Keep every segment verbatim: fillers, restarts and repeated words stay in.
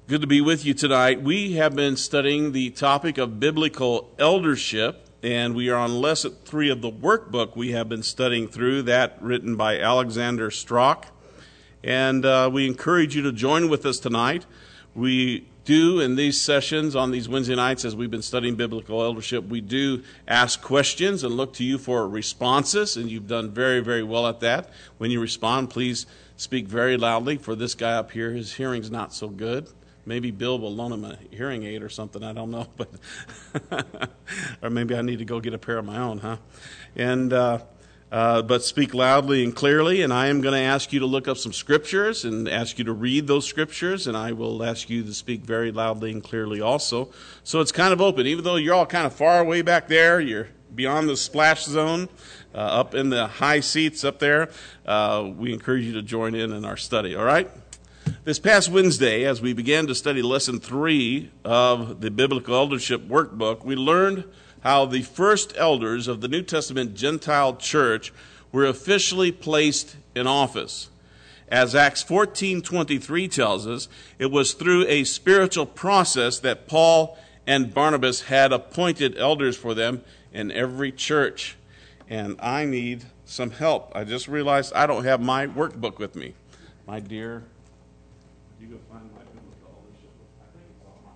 Good to be with you tonight. We have been studying the topic of biblical eldership, and we are on lesson three of the workbook we have been studying through, that written by Alexander Strauch. And uh, we encourage you to join with us tonight. We do, in these sessions on these Wednesday nights, as we've been studying biblical eldership, we do ask questions and look to you for responses, and you've done very, very well at that. When you respond, please speak very loudly. For this guy up here, his hearing's not so good. Maybe Bill will loan him a hearing aid or something, I don't know. But or maybe I need to go get a pair of my own, huh? And uh, uh, but speak loudly and clearly, and I am going to ask you to look up some scriptures and ask you to read those scriptures, and I will ask you to speak very loudly and clearly also. So it's kind of open. Even though you're all kind of far away back there, you're beyond the splash zone, uh, up in the high seats up there, uh, we encourage you to join in in our study, all right? This past Wednesday, as we began to study lesson three of the Biblical Eldership Workbook, we learned how the first elders of the New Testament Gentile church were officially placed in office. As Acts fourteen twenty-three tells us, it was through a spiritual process that Paul and Barnabas had appointed elders for them in every church. And I need some help. I just realized I don't have my workbook with me. My dear... You go find my biblical eldership. I think it's on my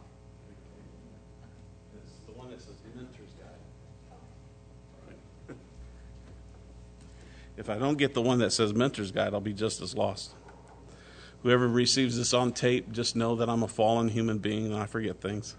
It's the one that says Mentor's Guide. All right. If I don't get the one that says Mentor's Guide, I'll be just as lost. Whoever receives this on tape, just know that I'm a fallen human being and I forget things.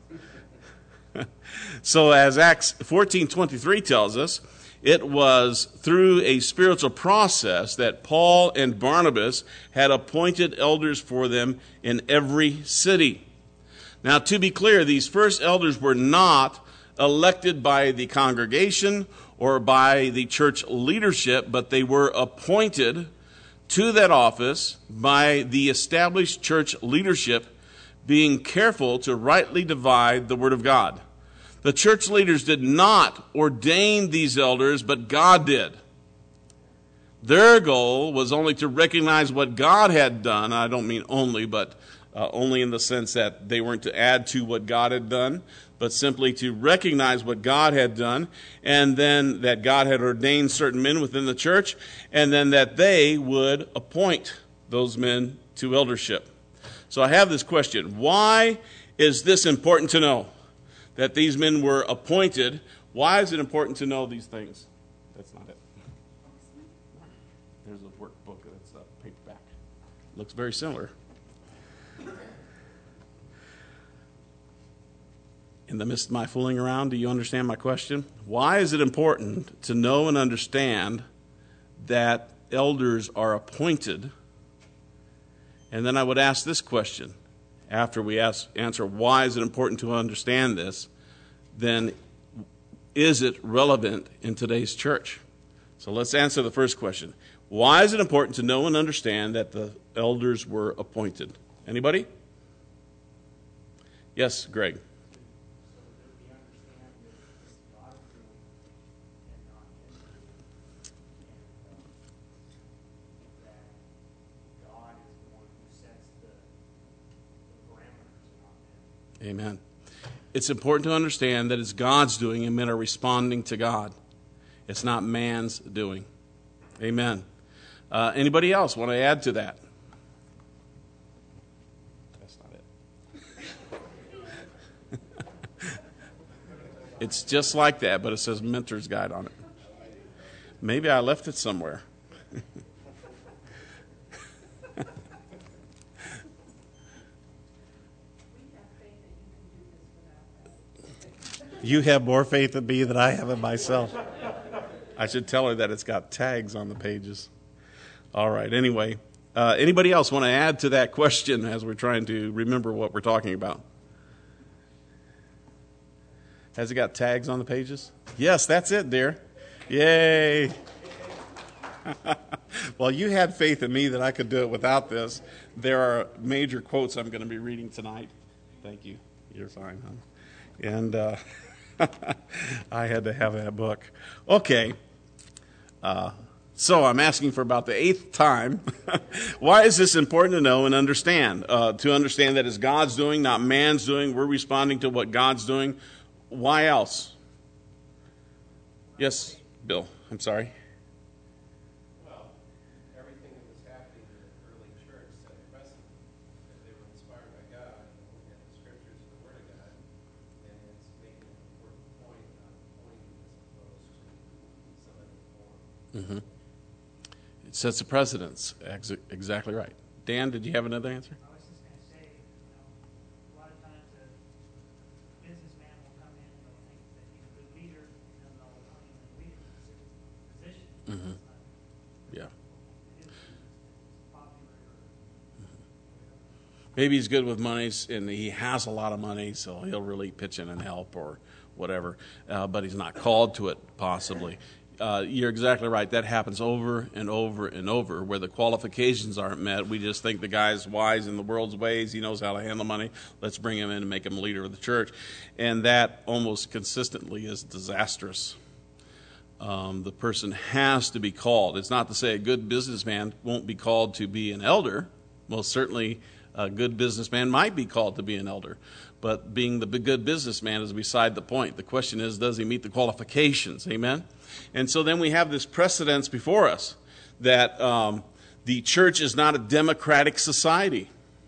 So as Acts fourteen twenty-three tells us, it was through a spiritual process that Paul and Barnabas had appointed elders for them in every city. Now, to be clear, these first elders were not elected by the congregation or by the church leadership, but they were appointed to that office by the established church leadership, being careful to rightly divide the word of God. The church leaders did not ordain these elders, but God did. Their goal was only to recognize what God had done. I don't mean only, but uh, only in the sense that they weren't to add to what God had done, but simply to recognize what God had done, and then that God had ordained certain men within the church, and then that they would appoint those men to eldership. So I have this question. Why is this important to know? That these men were appointed. Why is it important to know these things? That's not it. There's a workbook that's a paperback. Looks very similar. In the midst of my fooling around, do you understand my question? Why is it important to know and understand that elders are appointed? And then I would ask this question. After we ask, answer why is it important to understand this, then is it relevant in today's church? So let's answer the first question. Why is it important to know and understand that the elders were appointed? Anybody? Yes, Greg. Amen. It's important to understand that it's God's doing and men are responding to God. It's not man's doing. Amen. Uh, anybody else want to add to that? That's not it. It's just like that, but it says Mentor's Guide on it. Maybe I left it somewhere. You have more faith in me than I have in myself. I should tell her that it's got tags on the pages. All right, anyway. Uh, anybody else want to add to that question as we're trying to remember what we're talking about? Has it got tags on the pages? Yes, that's it, dear. Yay. Well, you had faith in me that I could do it without this. There are major quotes I'm going to be reading tonight. Thank you. You're fine, huh? And... Uh, I had to have that book. Okay. Uh, So I'm asking for about the eighth time. Why is this important to know and understand? Uh, to understand that it's God's doing, not man's doing. We're responding to what God's doing. Why else? Yes, Bill. I'm sorry. Well, everything that was happening in the early church set a precedent that they were inspired by God and the scriptures and the Word of God. And it's making an important point, not pointing as opposed to some other form. Mm-hmm. It sets a precedence. Ex- exactly right. Dan, did you have another answer? I was just going to say, you know, a lot of times a businessman will come in and they'll think that he's a good leader, and they'll appoint him as leader position. Mm-hmm. It's not, Yeah. it is popular. Or, Maybe he's good with money and he has a lot of money, so he'll really pitch in and help or whatever, uh, but he's not called to it, possibly. Uh, you're exactly right. That happens over and over and over where the qualifications aren't met. We just think the guy's wise in the world's ways. He knows how to handle money. Let's bring him in and make him a leader of the church. And that almost consistently is disastrous. Um, the person has to be called. It's not to say a good businessman won't be called to be an elder. Most certainly a good businessman might be called to be an elder. But being the good businessman is beside the point. The question is, does he meet the qualifications? Amen? And so then we have this precedence before us that um, the church is not a democratic society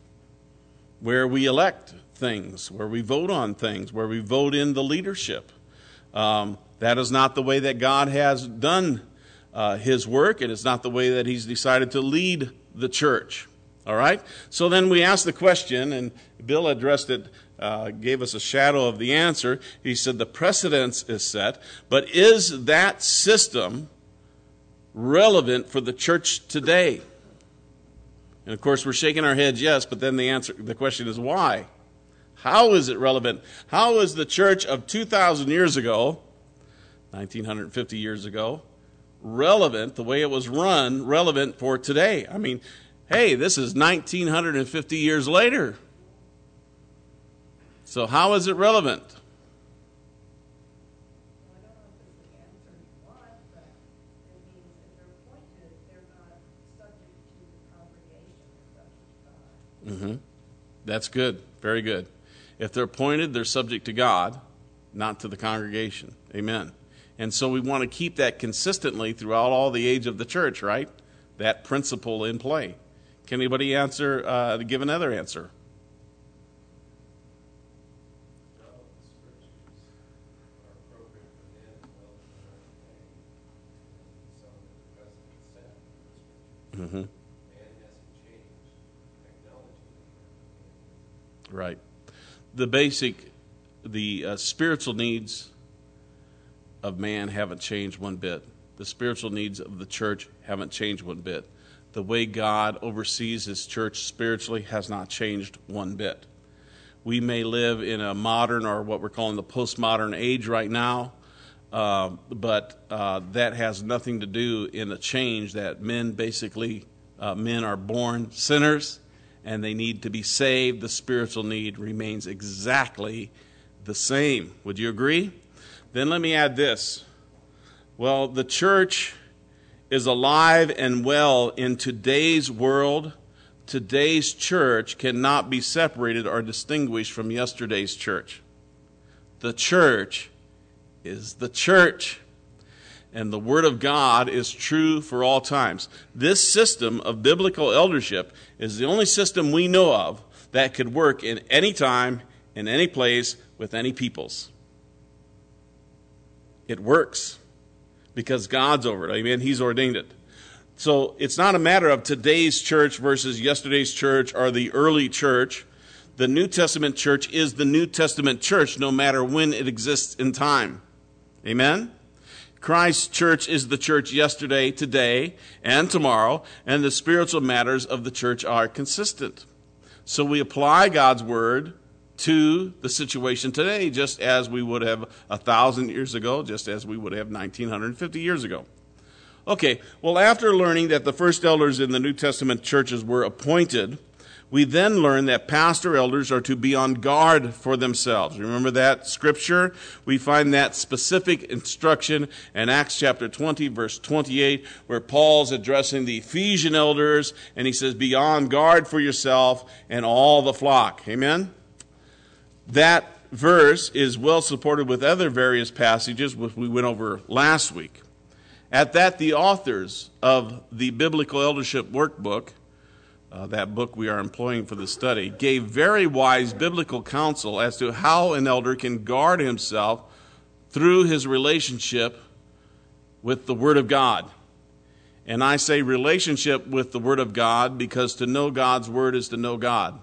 where we elect things, where we vote on things, where we vote in the leadership. Um, that is not the way that God has done uh, his work. It is not the way that he's decided to lead the church. All right? So then we ask the question, and Bill addressed it, uh, gave us a shadow of the answer. He said the precedence is set, but is that system relevant for the church today? And of course, we're shaking our heads yes, but then the answer, the question is why? How is it relevant? How is the church of two thousand years ago, nineteen fifty years ago, relevant, the way it was run, relevant for today? I mean, hey, this is nineteen fifty years later. So how is it relevant? Well, I don't know if it's the answer you want, but it means if they're appointed, they're not subject to the congregation, they're subject to God. Mm-hmm. That's good. Very good. If they're appointed, they're subject to God, not to the congregation. Amen. And so we want to keep that consistently throughout all the age of the church, right? That principle in play. Can anybody answer, uh, give another answer? Well, the scriptures are appropriate for men as well as for women today. And so the precedent set for the scriptures. Mm-hmm. Man hasn't changed. Technology may have. Right. The basic, the uh, spiritual needs of man haven't changed one bit. The spiritual needs of the church haven't changed one bit. The way God oversees his church spiritually has not changed one bit. We may live in a modern, or what we're calling the postmodern age right now, uh, but uh, that has nothing to do in the change that men basically, uh, men are born sinners and they need to be saved. The spiritual need remains exactly the same. Would you agree? Then let me add this. Well, the church is alive and well in today's world. Today's church cannot be separated or distinguished from yesterday's church. The church is the church. And the Word of God is true for all times. This system of biblical eldership is the only system we know of that could work in any time, in any place, with any peoples. It works because God's over it. Amen. He's ordained it. So it's not a matter of today's church versus yesterday's church or the early church. The New Testament church is the New Testament church no matter when it exists in time. Amen? Christ's church is the church yesterday, today, and tomorrow, and the spiritual matters of the church are consistent. So we apply God's word to the situation today, just as we would have a thousand years ago, just as we would have nineteen fifty years ago. Okay, well, after learning that the first elders in the New Testament churches were appointed, We then learn that pastor elders are to be on guard for themselves. Remember that scripture? We find that specific instruction in Acts chapter twenty, verse twenty-eight, where Paul's addressing the Ephesian elders, and he says, be on guard for yourself and all the flock. Amen? That verse is well supported with other various passages, which we went over last week. At that, the authors of the Biblical Eldership Workbook, Uh, that book we are employing for the study, gave very wise biblical counsel as to how an elder can guard himself through his relationship with the Word of God. And I say relationship with the Word of God because to know God's Word is to know God.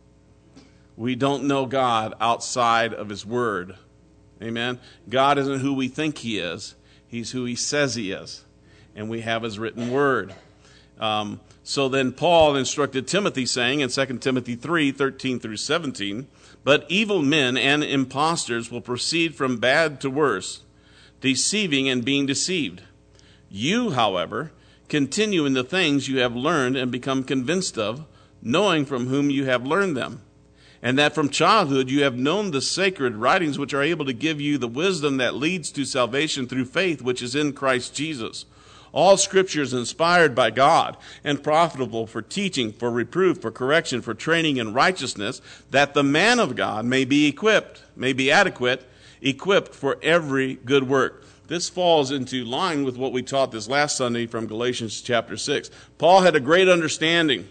We don't know God outside of His Word. Amen? God isn't who we think He is. He's who He says He is. And we have His written Word. Um, so then Paul instructed Timothy, saying in Second Timothy three, thirteen through seventeen, but evil men and impostors will proceed from bad to worse, deceiving and being deceived. You, however, continue in the things you have learned and become convinced of, knowing from whom you have learned them, and that from childhood you have known the sacred writings which are able to give you the wisdom that leads to salvation through faith which is in Christ Jesus. All Scripture is inspired by God and profitable for teaching, for reproof, for correction, for training in righteousness, that the man of God may be equipped, may be adequate, equipped for every good work. This falls into line with what we taught this last Sunday from Galatians chapter six. Paul had a great understanding,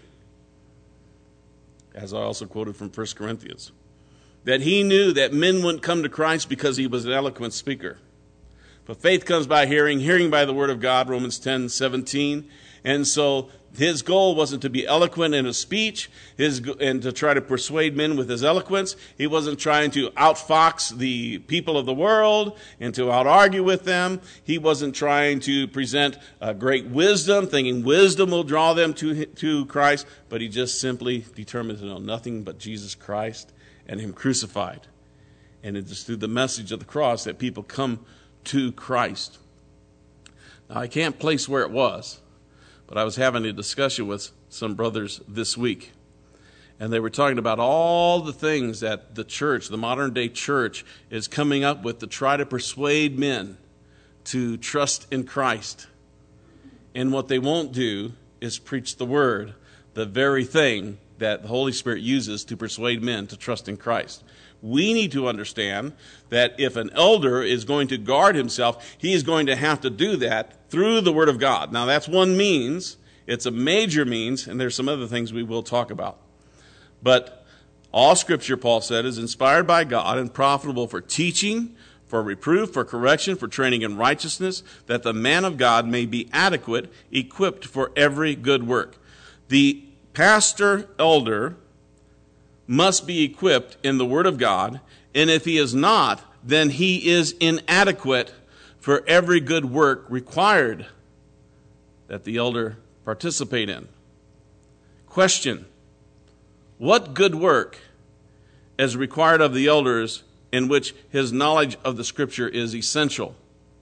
as I also quoted from First Corinthians, that he knew that men wouldn't come to Christ because he was an eloquent speaker. But faith comes by hearing, hearing by the word of God, Romans ten seventeen. And so his goal wasn't to be eloquent in his speech his, and to try to persuade men with his eloquence. He wasn't trying to outfox the people of the world and to out-argue with them. He wasn't trying to present uh, great wisdom, thinking wisdom will draw them to, to Christ. But he just simply determined to know nothing but Jesus Christ and Him crucified. And it is through the message of the cross that people come to Christ. Now, I can't place where it was, but I was having a discussion with some brothers this week, and they were talking about all the things that the church, the modern day church, is coming up with to try to persuade men to trust in Christ. And what they won't do is preach the word, the very thing that the Holy Spirit uses to persuade men to trust in Christ. We need to understand that if an elder is going to guard himself, he is going to have to do that through the Word of God. Now, that's one means. It's a major means, and there's some other things we will talk about. But all Scripture, Paul said, is inspired by God and profitable for teaching, for reproof, for correction, for training in righteousness, that the man of God may be adequate, equipped for every good work. The pastor, elder, must be equipped in the Word of God, and if he is not, then he is inadequate for every good work required that the elder participate in. Question: what good work is required of the elders in which his knowledge of the Scripture is essential?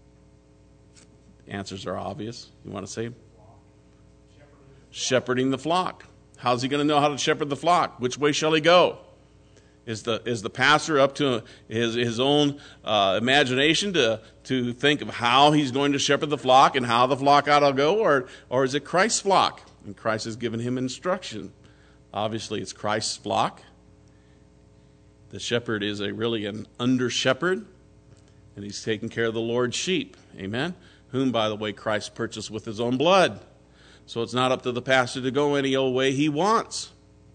The answers are obvious. You want to say? Shepherding the flock. How's he going to know how to shepherd the flock? Which way shall he go? Is the is the pastor up to his his own uh, imagination to to think of how he's going to shepherd the flock and how the flock ought to go, or or is it Christ's flock? And Christ has given him instruction. Obviously, it's Christ's flock. The shepherd is a really an under shepherd, and he's taking care of the Lord's sheep. Amen. Whom, by the way, Christ purchased with His own blood. So it's not up to the pastor to go any old way he wants.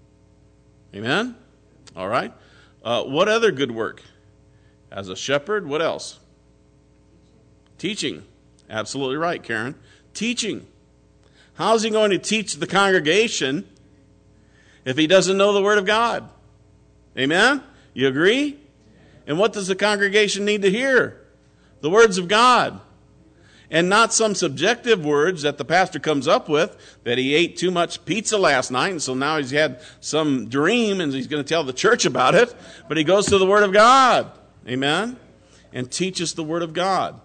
Amen? All right. Uh, what other good work? As a shepherd, what else? Teaching. Absolutely right, Karen. Teaching. How's he going to teach the congregation if he doesn't know the Word of God? Amen? You agree? And what does the congregation need to hear? The words of God. And not some subjective words that the pastor comes up with, that he ate too much pizza last night, and so now he's had some dream, and he's going to tell the church about it. But he goes to the Word of God. Amen? And teaches the Word of God.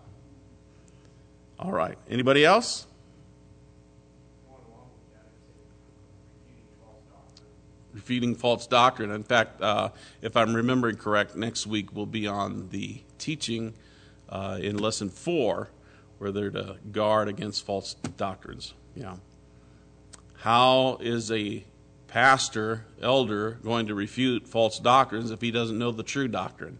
All right. Anybody else? refuting false doctrine. In fact, uh, if I'm remembering correct, next week will be on the teaching uh, in lesson four, where they're to guard against false doctrines. Yeah. How is a pastor, elder, going to refute false doctrines if he doesn't know the true doctrine?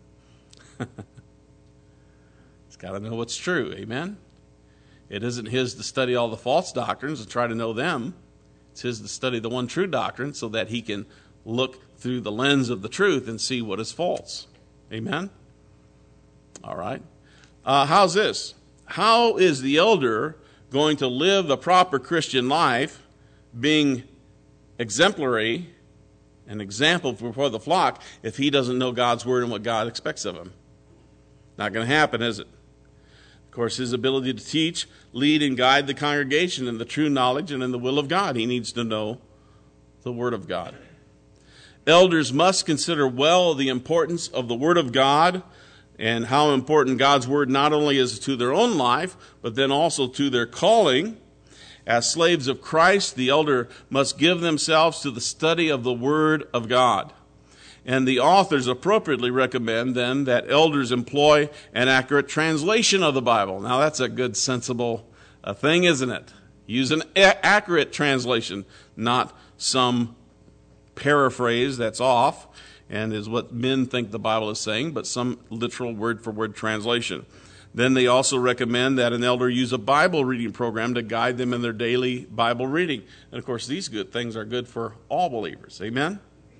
He's got to know what's true. Amen? It isn't his to study all the false doctrines and try to know them. It's his to study the one true doctrine so that he can look through the lens of the truth and see what is false. Amen? All right. Uh, how's this? How is the elder going to live the proper Christian life, being exemplary, an example before the flock, if he doesn't know God's word and what God expects of him? Not going to happen, is it? Of course, his ability to teach, lead, and guide the congregation in the true knowledge and in the will of God. He needs to know the word of God. Elders must consider well the importance of the word of God and how important God's word not only is to their own life, but then also to their calling. As slaves of Christ, the elder must give themselves to the study of the word of God. And the authors appropriately recommend then that elders employ an accurate translation of the Bible. Now that's a good, sensible uh, thing, isn't it? Use an a- accurate translation, not some paraphrase that's off and is what men think the Bible is saying, but some literal word-for-word translation. Then they also recommend that an elder use a Bible reading program to guide them in their daily Bible reading. And of course, these good things are good for all believers. Amen?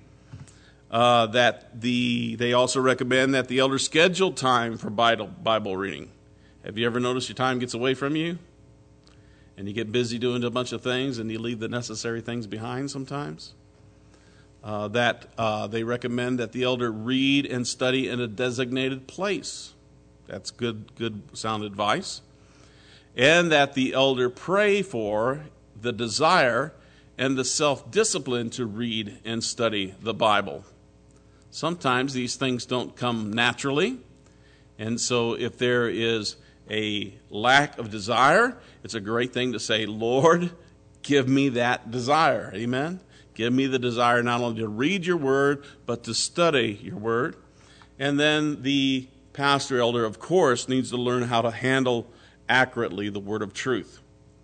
Uh, that the they also recommend that the elder schedule time for Bible, Bible reading. Have you ever noticed your time gets away from you? And you get busy doing a bunch of things and you leave the necessary things behind sometimes? Uh, that uh, they recommend that the elder read and study in a designated place. That's good, good sound advice. And that the elder pray for the desire and the self-discipline to read and study the Bible. Sometimes these things don't come naturally, and so if there is a lack of desire, it's a great thing to say, Lord, give me that desire. Amen? Give me the desire not only to read your word, but to study your word. And then the pastor elder, of course, needs to learn how to handle accurately the word of truth.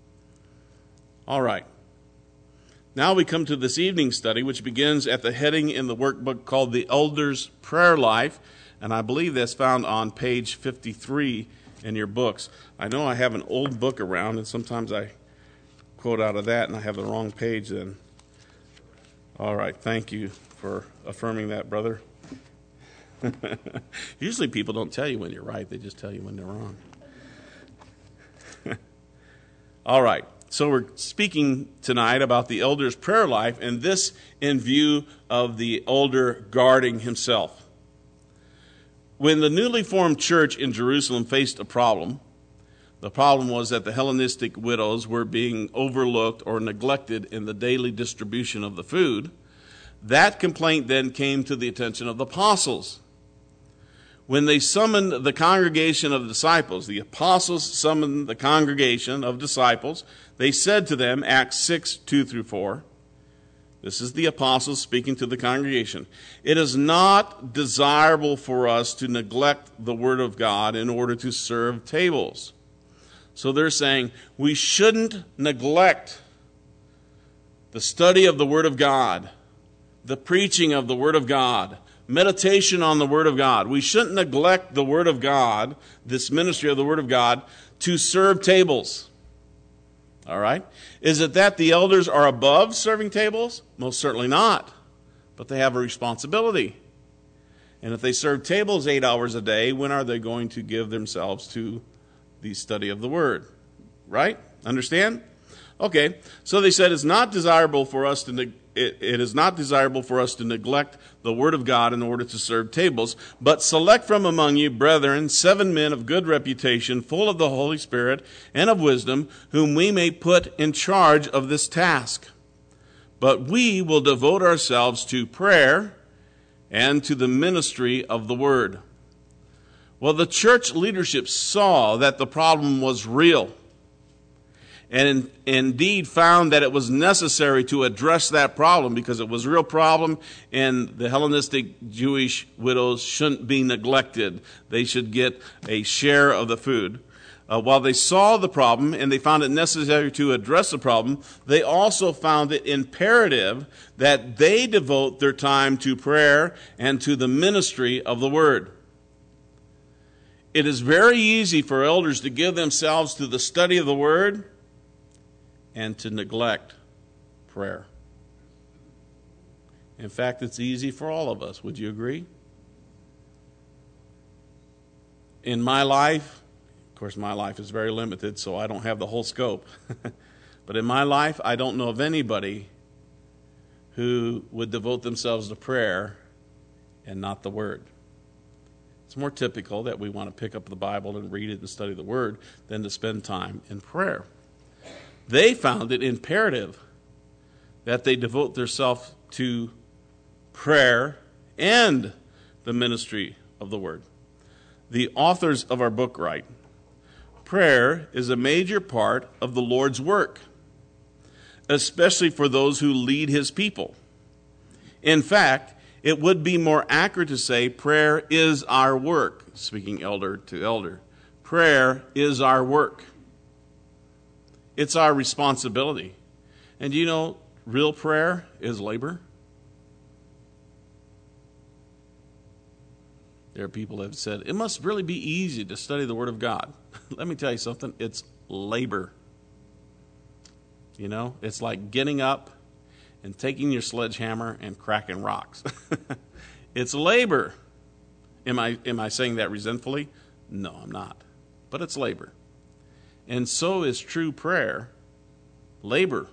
All right. Now we come to this evening study, which begins at the heading in the workbook called The Elder's Prayer Life, and I believe that's found on page fifty-three in your books. I know I have an old book around, and sometimes I quote out of that, and I have the wrong page then. All right, thank you for affirming that, brother. Usually people don't tell you when you're right, they just tell you when they're wrong. All right. So we're speaking tonight about the elder's prayer life, and this in view of the elder guarding himself. When the newly formed church in Jerusalem faced a problem, the problem was that the Hellenistic widows were being overlooked or neglected in the daily distribution of the food. That complaint then came to the attention of the apostles. When they summoned the congregation of disciples, the apostles summoned the congregation of disciples, they said to them, Acts six, two through four, this is the apostles speaking to the congregation, it is not desirable for us to neglect the word of God in order to serve tables. So they're saying we shouldn't neglect the study of the word of God, the preaching of the word of God, meditation on the word of God. We shouldn't neglect the word of God, this ministry of the word of God, to serve tables. All right? Is it that the elders are above serving tables? Most certainly not. But they have a responsibility. And if they serve tables eight hours a day, when are they going to give themselves to the study of the word? Right? Understand? Okay. So they said it's not desirable for us to neg- it, it is not desirable for us to neglect the word of God in order to serve tables, but select from among you, brethren, seven men of good reputation, full of the Holy Spirit and of wisdom, whom we may put in charge of this task. But we will devote ourselves to prayer and to the ministry of the word. Well, the church leadership saw that the problem was real, and indeed found that it was necessary to address that problem because it was a real problem, and the Hellenistic Jewish widows shouldn't be neglected. They should get a share of the food. Uh, while they saw the problem and they found it necessary to address the problem, they also found it imperative that they devote their time to prayer and to the ministry of the word. It is very easy for elders to give themselves to the study of the word and to neglect prayer. In fact, it's easy for all of us. Would you agree? In my life, of course, my life is very limited, so I don't have the whole scope. But in my life, I don't know of anybody who would devote themselves to prayer and not the Word. It's more typical that we want to pick up the Bible and read it and study the Word than to spend time in prayer. They found it imperative that they devote themselves to prayer and the ministry of the Word. The authors of our book write, prayer is a major part of the Lord's work, especially for those who lead his people. In fact, it would be more accurate to say prayer is our work, speaking elder to elder. Prayer is our work. It's our responsibility. And you know, real prayer is labor. There are people that have said, it must really be easy to study the Word of God. Let me tell you something, it's labor. You know, it's like getting up and taking your sledgehammer and cracking rocks. It's labor. Am I, am I saying that resentfully? No, I'm not. But it's labor. And so is true prayer labor.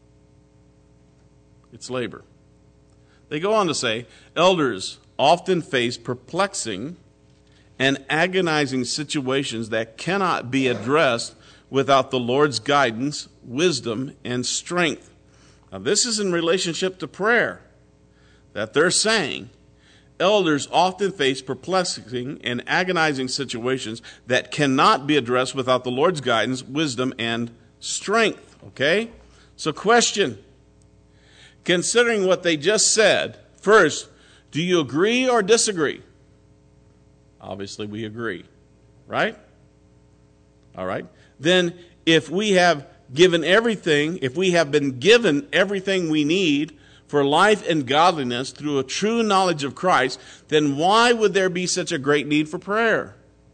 It's labor. They go on to say, elders often face perplexing and agonizing situations that cannot be addressed without the Lord's guidance, wisdom, and strength. Now, this is in relationship to prayer that they're saying elders often face perplexing and agonizing situations that cannot be addressed without the Lord's guidance, wisdom, and strength. Okay? So, question. Considering what they just said, first, do you agree or disagree? Obviously, we agree, right? All right. Then, if we have given everything, if we have been given everything we need for life and godliness through a true knowledge of Christ, then why would there be such a great need for prayer?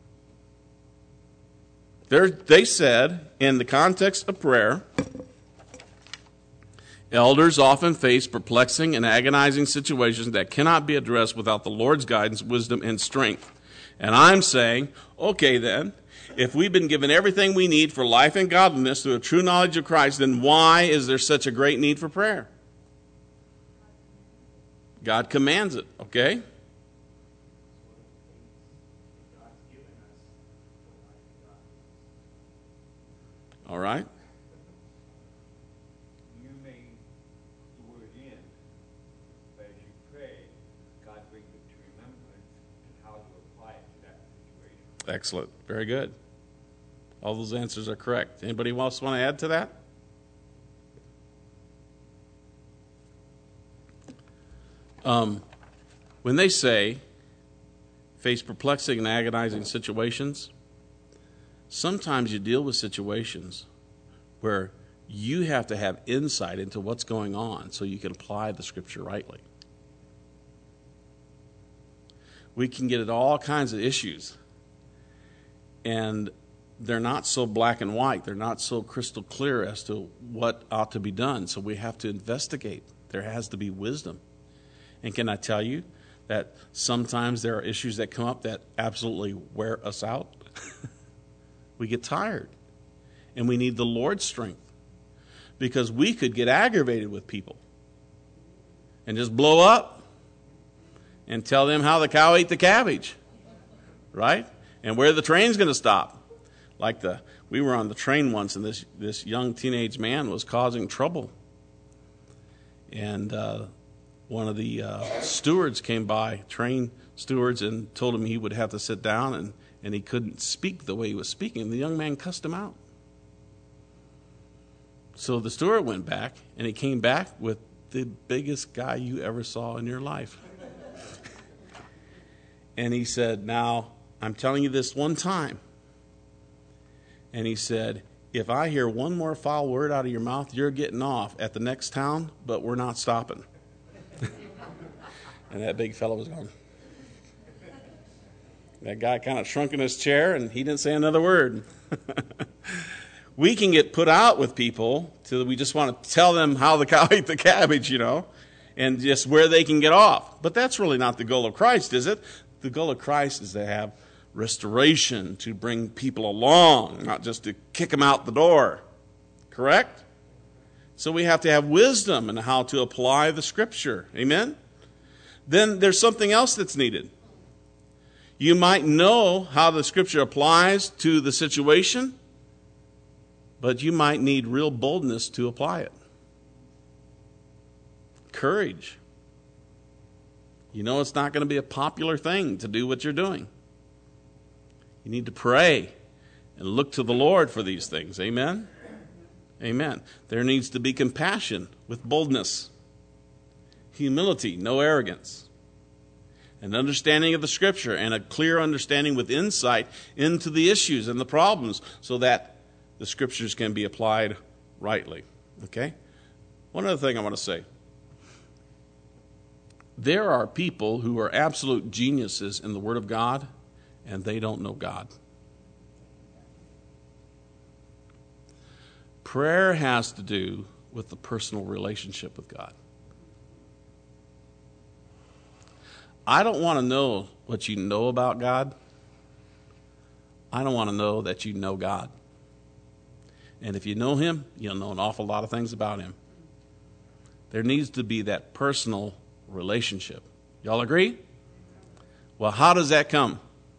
They're, they said, in the context of prayer, elders often face perplexing and agonizing situations that cannot be addressed without the Lord's guidance, wisdom, and strength. And I'm saying, okay then, if we've been given everything we need for life and godliness through a true knowledge of Christ, then why is there such a great need for prayer? God commands it, okay? All right. You may the word in, but as you pray, God brings it to remembrance and how to apply it to that situation. Excellent. Very good. All those answers are correct. Anybody else want to add to that? Um, when they say face perplexing and agonizing situations, sometimes you deal with situations where you have to have insight into what's going on so you can apply the scripture rightly. We can get at all kinds of issues, and they're not so black and white. They're not so crystal clear as to what ought to be done. So we have to investigate. There has to be wisdom. And can I tell you that sometimes there are issues that come up that absolutely wear us out? We get tired. And we need the Lord's strength. Because we could get aggravated with people and just blow up and tell them how the cow ate the cabbage. Right? And where the train's going to stop. Like the, we were on the train once, and this, this young teenage man was causing trouble. And uh, one of the uh, stewards came by, train stewards, and told him he would have to sit down, and, and he couldn't speak the way he was speaking. And the young man cussed him out. So the steward went back, and he came back with the biggest guy you ever saw in your life. And he said, now, I'm telling you this one time. And he said, if I hear one more foul word out of your mouth, you're getting off at the next town, but we're not stopping. And that big fellow was gone. That guy kind of shrunk in his chair, and he didn't say another word. We can get put out with people till we just want to tell them how the cow ate the cabbage, you know, and just where they can get off. But that's really not the goal of Christ, is it? The goal of Christ is to have restoration, to bring people along, not just to kick them out the door. Correct? So we have to have wisdom in how to apply the Scripture. Amen? Then there's something else that's needed. You might know how the Scripture applies to the situation, but you might need real boldness to apply it. Courage. You know it's not going to be a popular thing to do what you're doing. You need to pray and look to the Lord for these things. Amen? Amen. There needs to be compassion with boldness. Humility, no arrogance. An understanding of the Scripture and a clear understanding with insight into the issues and the problems so that the Scriptures can be applied rightly. Okay? One other thing I want to say. There are people who are absolute geniuses in the Word of God, and they don't know God. Prayer has to do with the personal relationship with God. I don't want to know what you know about God. I don't want to know that you know God. And if you know Him, you'll know an awful lot of things about Him. There needs to be that personal relationship. Y'all agree? Well, how does that come?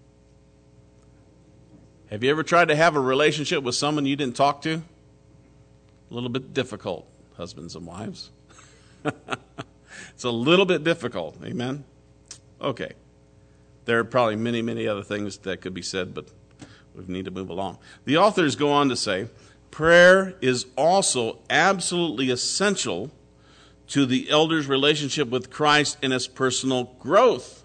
Have you ever tried to have a relationship with someone you didn't talk to? A little bit difficult, husbands and wives. It's a little bit difficult. Amen? Okay. There are probably many, many other things that could be said, but we need to move along. The authors go on to say, prayer is also absolutely essential to the elder's relationship with Christ and his personal growth.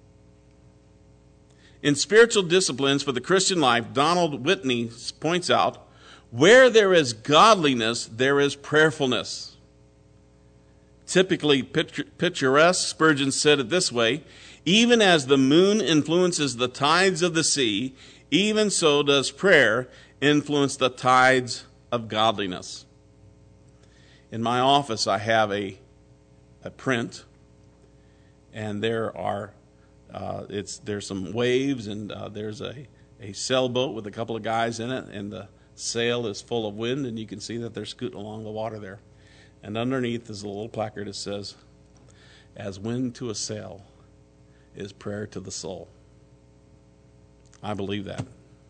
In Spiritual Disciplines for the Christian Life, Donald Whitney points out, where there is godliness, there is prayerfulness. Typically picturesque, Spurgeon said it this way, even as the moon influences the tides of the sea, even so does prayer influence the tides of godliness. In my office, I have a, a print, and there are uh, it's there's some waves, and uh, there's a, a sailboat with a couple of guys in it, and the sail is full of wind, and you can see that they're scooting along the water there. And underneath is a little placard that says, as wind to a sail is prayer to the soul. I believe that.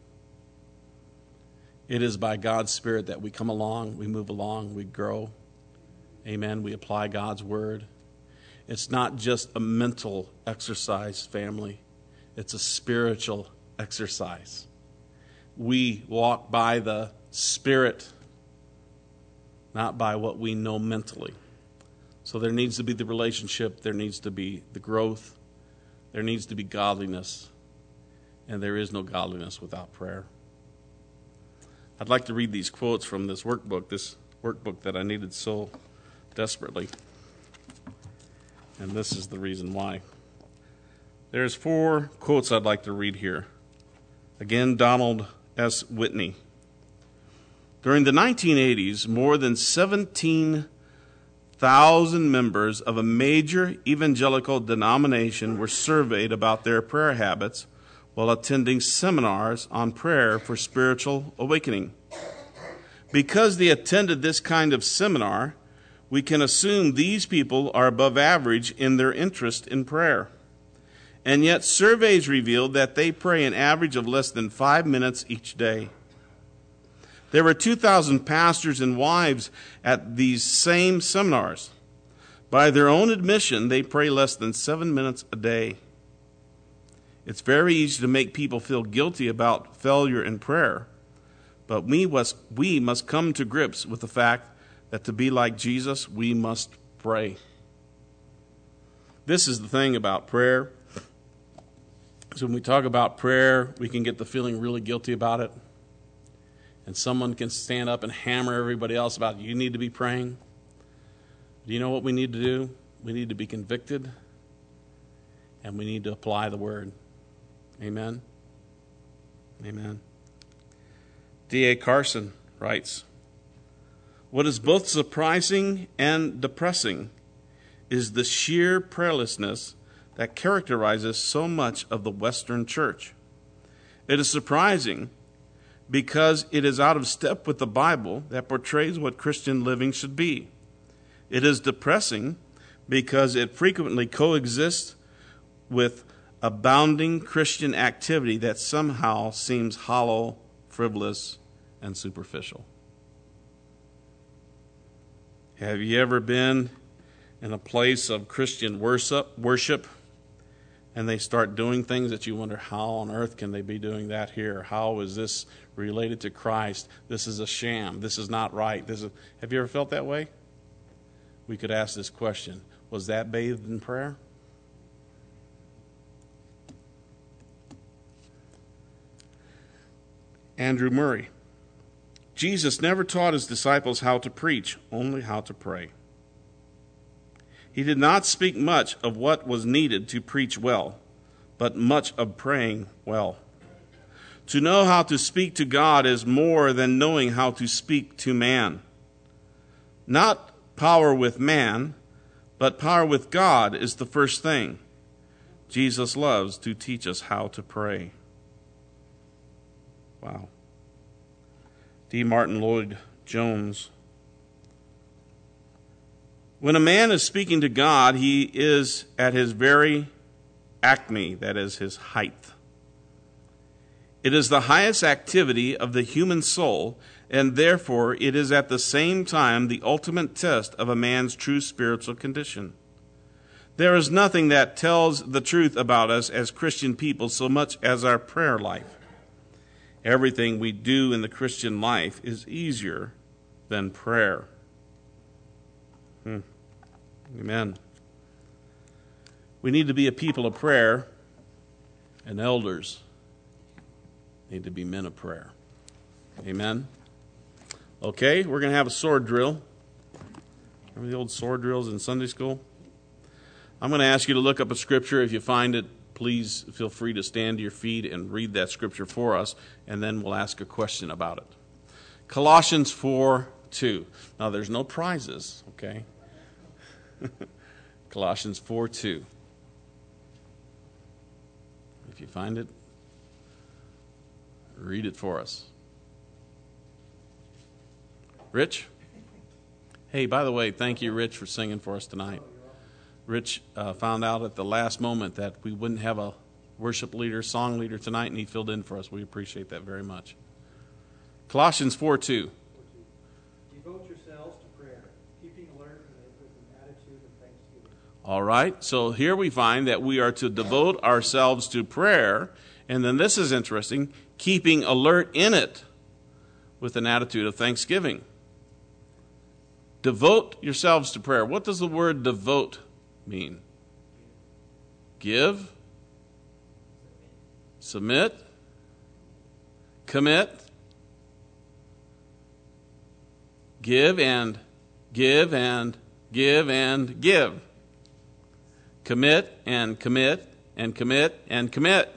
It is by God's Spirit that we come along, we move along, we grow. Amen. We apply God's Word. It's not just a mental exercise, family. It's a spiritual exercise. We walk by the Spirit, not by what we know mentally. So there needs to be the relationship, there needs to be the growth, there needs to be godliness, and there is no godliness without prayer. I'd like to read these quotes from this workbook, this workbook that I needed so desperately. And this is the reason why. There's four quotes I'd like to read here. Again, Donald S. Whitney. During the nineteen eighties, more than seventeen thousand members of a major evangelical denomination were surveyed about their prayer habits while attending seminars on prayer for spiritual awakening. Because they attended this kind of seminar, we can assume these people are above average in their interest in prayer. And yet surveys revealed that they pray an average of less than five minutes each day. There were two thousand pastors and wives at these same seminars. By their own admission, they pray less than seven minutes a day. It's very easy to make people feel guilty about failure in prayer, but we must, we must come to grips with the fact that to be like Jesus, we must pray. This is the thing about prayer. So when we talk about prayer, we can get the feeling really guilty about it. And someone can stand up and hammer everybody else about, you need to be praying. Do you know what we need to do? We need to be convicted, and we need to apply the word. Amen? Amen. D A Carson writes, what is both surprising and depressing is the sheer prayerlessness that characterizes so much of the Western church. It is surprising because it is out of step with the Bible that portrays what Christian living should be. It is depressing because it frequently coexists with abounding Christian activity that somehow seems hollow, frivolous, and superficial. Have you ever been in a place of Christian worship, worship, and they start doing things that you wonder, how on earth can they be doing that here? How is this related to Christ? This is a sham. This is not right. This is... Have you ever felt that way? We could ask this question. Was that bathed in prayer? Andrew Murray. Jesus never taught his disciples how to preach, only how to pray. He did not speak much of what was needed to preach well, but much of praying well. To know how to speak to God is more than knowing how to speak to man. Not power with man, but power with God is the first thing. Jesus loves to teach us how to pray. Wow. D. Martin Lloyd-Jones. When a man is speaking to God, he is at his very acme, that is, his height. It is the highest activity of the human soul, and therefore it is at the same time the ultimate test of a man's true spiritual condition. There is nothing that tells the truth about us as Christian people so much as our prayer life. Everything we do in the Christian life is easier than prayer. Hmm. Amen. We need to be a people of prayer, and elders need to be men of prayer. Amen. Okay, we're going to have a sword drill. Remember the old sword drills in Sunday school? I'm going to ask you to look up a scripture. If you find it, please feel free to stand to your feet and read that scripture for us, and then we'll ask a question about it. Colossians four two. Now, there's no prizes, okay? Colossians four two. If you find it, read it for us. Rich? Hey, by the way, thank you, Rich, for singing for us tonight. Rich uh, found out at the last moment that we wouldn't have a worship leader, song leader tonight, and he filled in for us. We appreciate that very much. Colossians four two. Devote yourselves to prayer, keeping alert with an attitude of thanksgiving. All right, so here we find that we are to devote ourselves to prayer, and then this is interesting, keeping alert in it with an attitude of thanksgiving. Devote yourselves to prayer. What does the word devote mean? Give, submit, commit, give and give and give and give. Commit and commit and commit and commit.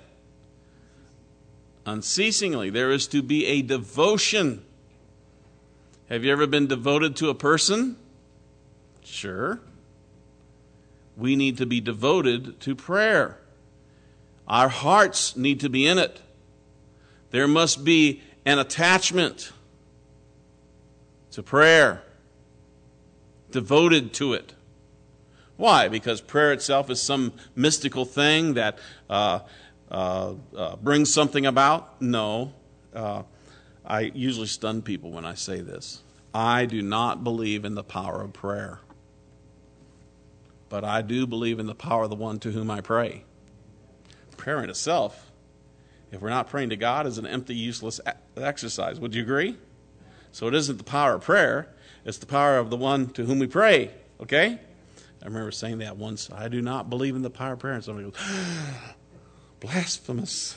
Unceasingly, there is to be a devotion. Have you ever been devoted to a person? Sure. We need to be devoted to prayer. Our hearts need to be in it. There must be an attachment to prayer, devoted to it. Why? Because prayer itself is some mystical thing that uh, uh, uh, brings something about? No. Uh, I usually stun people when I say this. I do not believe in the power of prayer. But I do believe in the power of the one to whom I pray. Prayer in itself, if we're not praying to God, is an empty, useless exercise. Would you agree? So it isn't the power of prayer. It's the power of the one to whom we pray. Okay? I remember saying that once. I do not believe in the power of prayer. And somebody goes, blasphemous.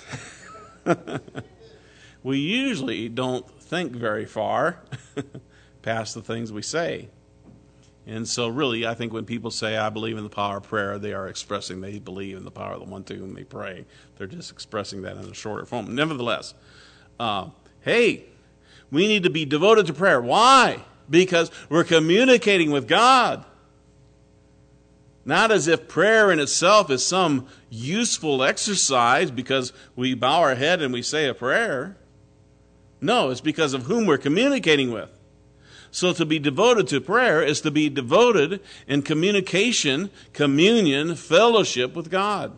We usually don't think very far past the things we say. And so really, I think when people say, I believe in the power of prayer, they are expressing they believe in the power of the one to whom they pray. They're just expressing that in a shorter form. Nevertheless, uh, hey, we need to be devoted to prayer. Why? Because we're communicating with God. Not as if prayer in itself is some useful exercise because we bow our head and we say a prayer. No, it's because of whom we're communicating with. So to be devoted to prayer is to be devoted in communication, communion, fellowship with God.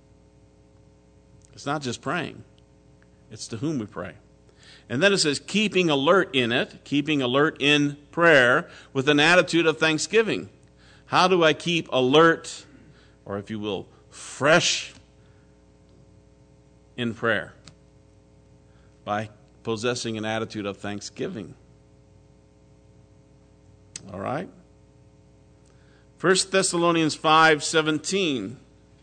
It's not just praying. It's to whom we pray. And then it says keeping alert in it, keeping alert in prayer with an attitude of thanksgiving. How do I keep alert, or if you will, fresh in prayer? By possessing an attitude of thanksgiving. All right? First Thessalonians five seventeen.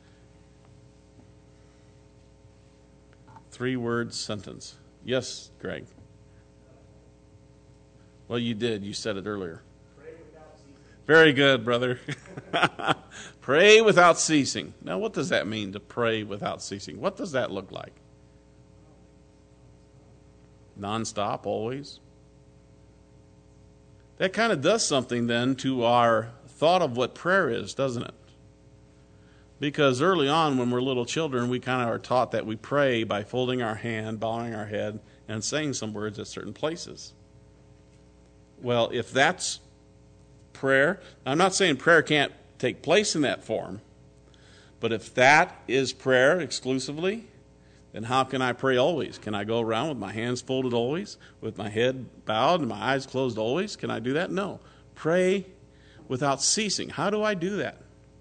Three-word sentence. Yes, Greg. Well, you did. You said it earlier. Very good, brother. Pray without ceasing. Now, what does that mean, to pray without ceasing? What does that look like? Non-stop, always? That kind of does something then to our thought of what prayer is, doesn't it? Because early on when we're little children, we kind of are taught that we pray by folding our hand, bowing our head, and saying some words at certain places. Well, if that's prayer, I'm not saying prayer can't take place in that form, but if that is prayer exclusively, then how can I pray always? Can I go around with my hands folded always, with my head bowed and my eyes closed always? Can I do that? No. Pray without ceasing. How do I do that?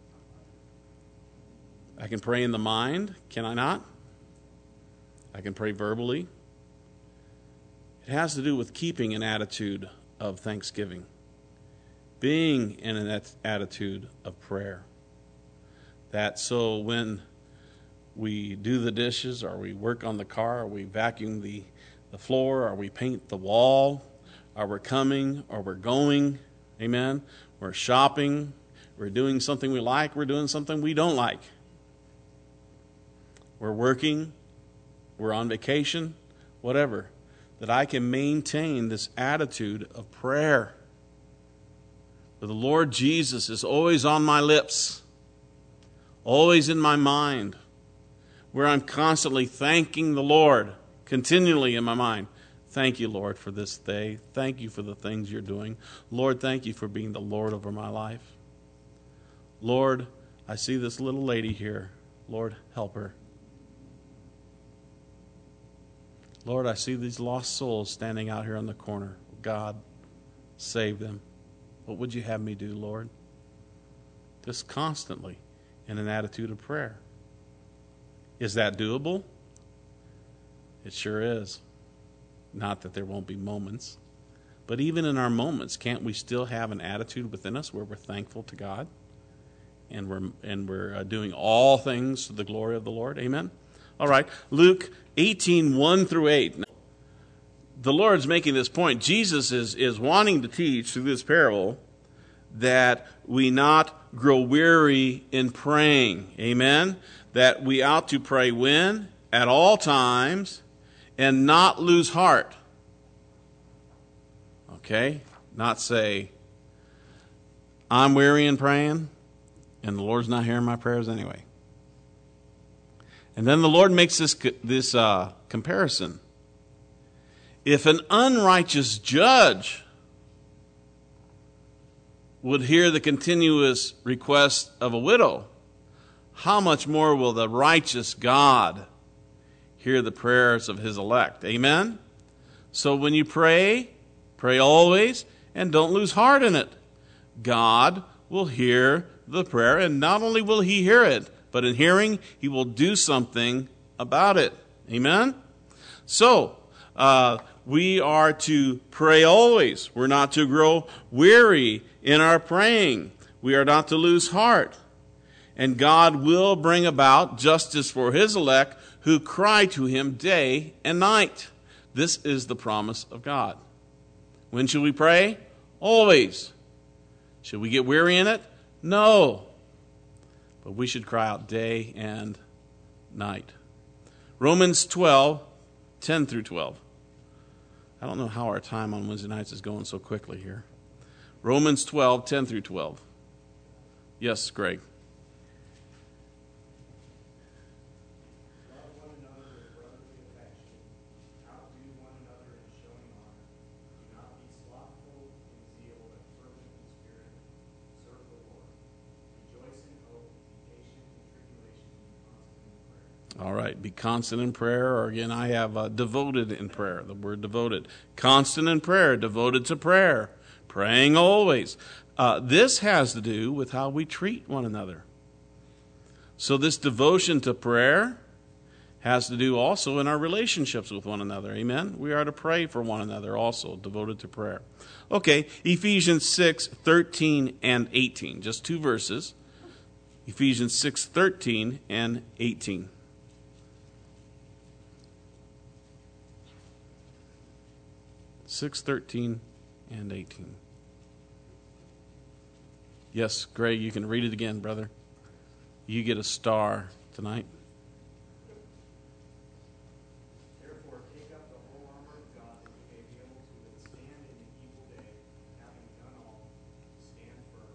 I can pray in the mind, can I not? I can pray verbally. It has to do with keeping an attitude of thanksgiving, being in an attitude of prayer. That so when we do the dishes, or we work on the car, or we vacuum the, the floor, or we paint the wall, or we're coming, or we're going, amen, we're shopping, we're doing something we like, we're doing something we don't like. We're working, we're on vacation, whatever, that I can maintain this attitude of prayer. For the Lord Jesus is always on my lips, always in my mind, where I'm constantly thanking the Lord, continually in my mind. Thank you, Lord, for this day. Thank you for the things you're doing. Lord, thank you for being the Lord over my life. Lord, I see this little lady here. Lord, help her. Lord, I see these lost souls standing out here on the corner. God, save them. What would you have me do, Lord? Just constantly in an attitude of prayer. Is that doable? It sure is. Not that there won't be moments. But even in our moments, can't we still have an attitude within us where we're thankful to God? And we're, and we're uh, doing all things to the glory of the Lord? Amen? All right, Luke eighteen, one through eight. Now, the Lord's making this point. Jesus is, is wanting to teach through this parable that we not grow weary in praying. Amen? That we ought to pray when? At all times, and not lose heart. Okay? Not say, I'm weary in praying, and the Lord's not hearing my prayers anyway. And then the Lord makes this, this uh, comparison. If an unrighteous judge would hear the continuous request of a widow, how much more will the righteous God hear the prayers of his elect? Amen? So when you pray, pray always, and don't lose heart in it. God will hear the prayer, and not only will he hear it, but in hearing, he will do something about it. Amen? So, uh, we are to pray always. We're not to grow weary in our praying. We are not to lose heart. And God will bring about justice for his elect who cry to him day and night. This is the promise of God. When should we pray? Always. Should we get weary in it? No. But we should cry out day and night. Romans twelve, ten through twelve. I don't know how our time on Wednesday nights is going so quickly here. Romans twelve, ten through twelve. Yes, Greg. Love one another with brotherly affection. Outdo one another in showing honor. Do not be slothful in zeal, but fervent in spirit. Serve the Lord. Rejoice in hope. Be patient in tribulation. Be constant in prayer. All right, be constant in prayer, or again, I have uh, devoted in prayer, the word devoted. Constant in prayer, devoted to prayer, praying always. Uh, this has to do with how we treat one another. So this devotion to prayer has to do also in our relationships with one another. Amen? We are to pray for one another also, devoted to prayer. Okay, Ephesians six, thirteen and eighteen, just two verses. Ephesians six, thirteen and eighteen. six, thirteen, and eighteen. Yes, Greg, you can read it again, brother. You get a star tonight. Therefore, take up the whole armor of God that you may be able to withstand in the evil day, having done all, stand firm.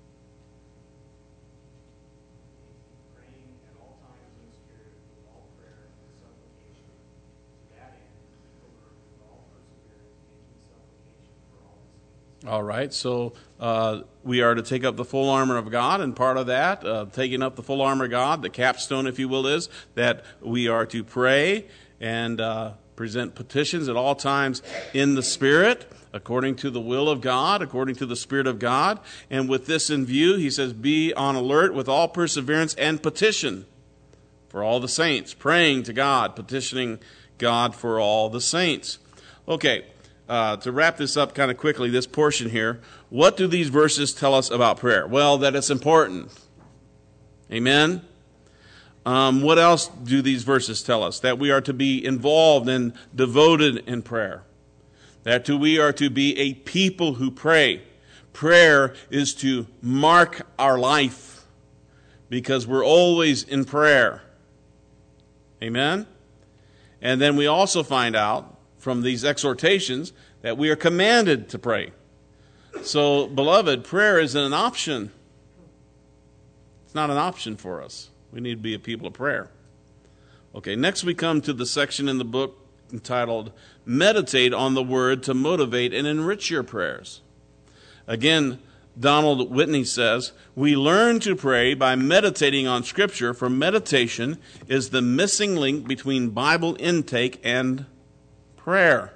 Praying at all times in the Spirit with all prayer and supplication. To that end, keep alert with all perseverance, making supplication for all the saints. All right, so uh, we are to take up the full armor of God, and part of that, uh, taking up the full armor of God, the capstone, if you will, is that we are to pray and uh, present petitions at all times in the Spirit, according to the will of God, according to the Spirit of God. And with this in view, he says, be on alert with all perseverance and petition for all the saints, praying to God, petitioning God for all the saints. Okay. Uh, to wrap this up kind of quickly, this portion here, what do these verses tell us about prayer? Well, that it's important. Amen? Um, what else do these verses tell us? That we are to be involved and devoted in prayer. That we are to be a people who pray. Prayer is to mark our life because we're always in prayer. Amen? And then we also find out from these exhortations that we are commanded to pray. So, beloved, prayer isn't an option. It's not an option for us. We need to be a people of prayer. Okay, next we come to the section in the book entitled Meditate on the Word to Motivate and Enrich Your Prayers. Again, Donald Whitney says, we learn to pray by meditating on Scripture, for meditation is the missing link between Bible intake and prayer.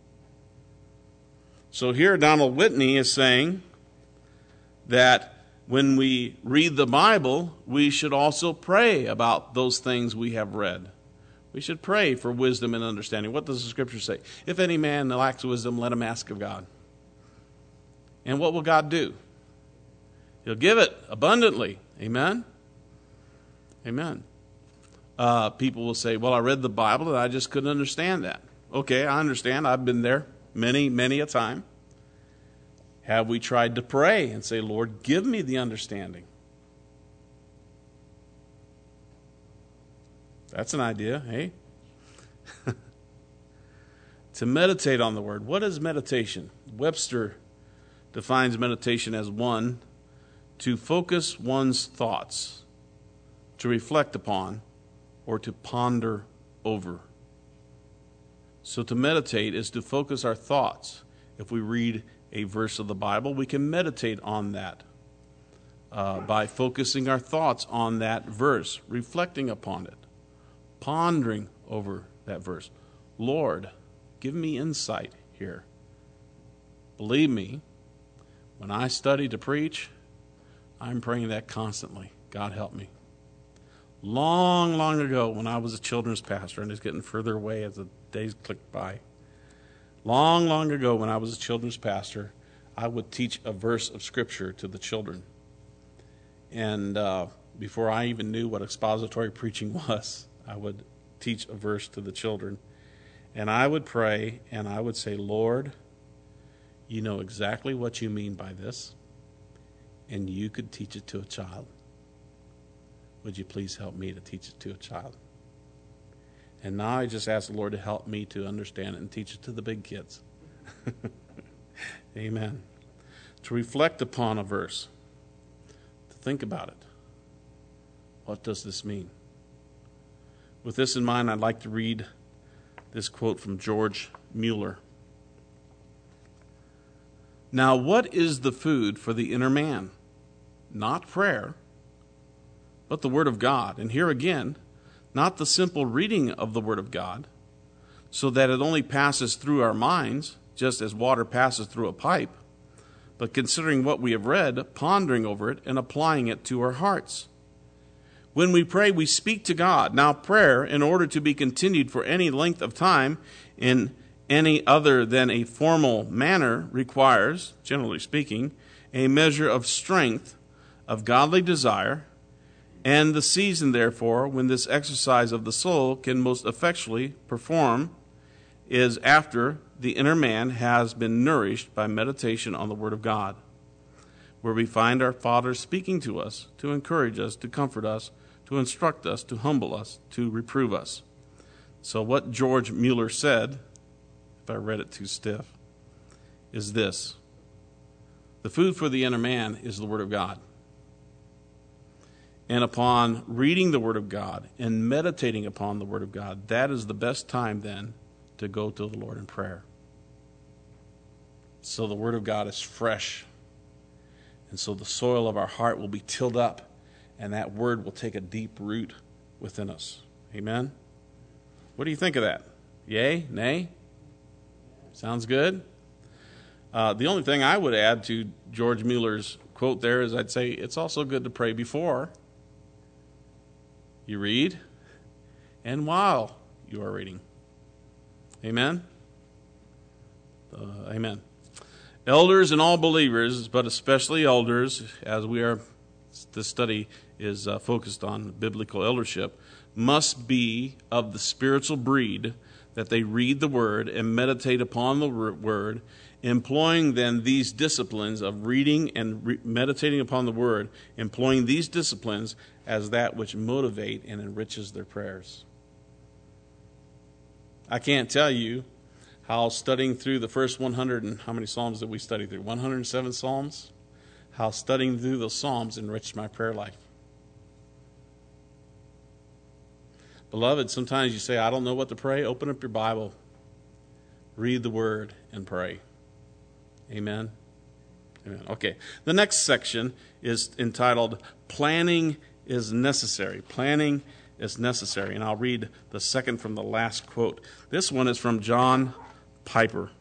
So here Donald Whitney is saying that when we read the Bible, we should also pray about those things we have read. We should pray for wisdom and understanding. What does the Scripture say? If any man lacks wisdom, let him ask of God. And what will God do? He'll give it abundantly. Amen? Amen. Uh, people will say, well, I read the Bible and I just couldn't understand that. Okay, I understand. I've been there many, many a time. Have we tried to pray and say, Lord, give me the understanding? That's an idea, hey? To meditate on the Word. What is meditation? Webster defines meditation as one, to focus one's thoughts, to reflect upon, or to ponder over. So to meditate is to focus our thoughts. If we read a verse of the Bible, we can meditate on that uh, by focusing our thoughts on that verse, reflecting upon it, pondering over that verse. Lord, give me insight here. Believe me, when I study to preach, I'm praying that constantly. God help me. Long, long ago when I was a children's pastor, and it's getting further away as the days clicked by, Long, long ago when I was a children's pastor, I would teach a verse of Scripture to the children. And uh, before I even knew what expository preaching was, I would teach a verse to the children. And I would pray, and I would say, Lord, you know exactly what you mean by this, and you could teach it to a child. Would you please help me to teach it to a child? And now I just ask the Lord to help me to understand it and teach it to the big kids. Amen. To reflect upon a verse, to think about it. What does this mean? With this in mind, I'd like to read this quote from George Mueller. Now, what is the food for the inner man? Not prayer, but the Word of God. And here again, not the simple reading of the Word of God, so that it only passes through our minds, just as water passes through a pipe, but considering what we have read, pondering over it, and applying it to our hearts. When we pray, we speak to God. Now, prayer, in order to be continued for any length of time in any other than a formal manner, requires, generally speaking, a measure of strength, of godly desire, and the season, therefore, when this exercise of the soul can most effectually perform is after the inner man has been nourished by meditation on the Word of God, where we find our Father speaking to us, to encourage us, to comfort us, to instruct us, to humble us, to reprove us. So what George Mueller said, if I read it too stiff, is this: the food for the inner man is the Word of God. And upon reading the Word of God and meditating upon the Word of God, that is the best time then to go to the Lord in prayer. So the Word of God is fresh. And so the soil of our heart will be tilled up, and that Word will take a deep root within us. Amen? What do you think of that? Yay? Nay? Sounds good? Uh, the only thing I would add to George Mueller's quote there is I'd say it's also good to pray before you read and while you are reading. Amen? Uh, amen. Elders and all believers, but especially elders, as we are, this study is uh, focused on biblical eldership, must be of the spiritual breed that they read the Word and meditate upon the Word, employing then these disciplines of reading and re- meditating upon the Word, employing these disciplines as that which motivate and enriches their prayers. I can't tell you how studying through the first one hundred and how many Psalms did we study through? one hundred seven Psalms? How studying through those Psalms enriched my prayer life. Beloved, sometimes you say, I don't know what to pray. Open up your Bible. Read the Word and pray. Amen? Amen. Okay. The next section is entitled, Planning is Necessary. Planning is necessary. And I'll read the second from the last quote. This one is from John Piper.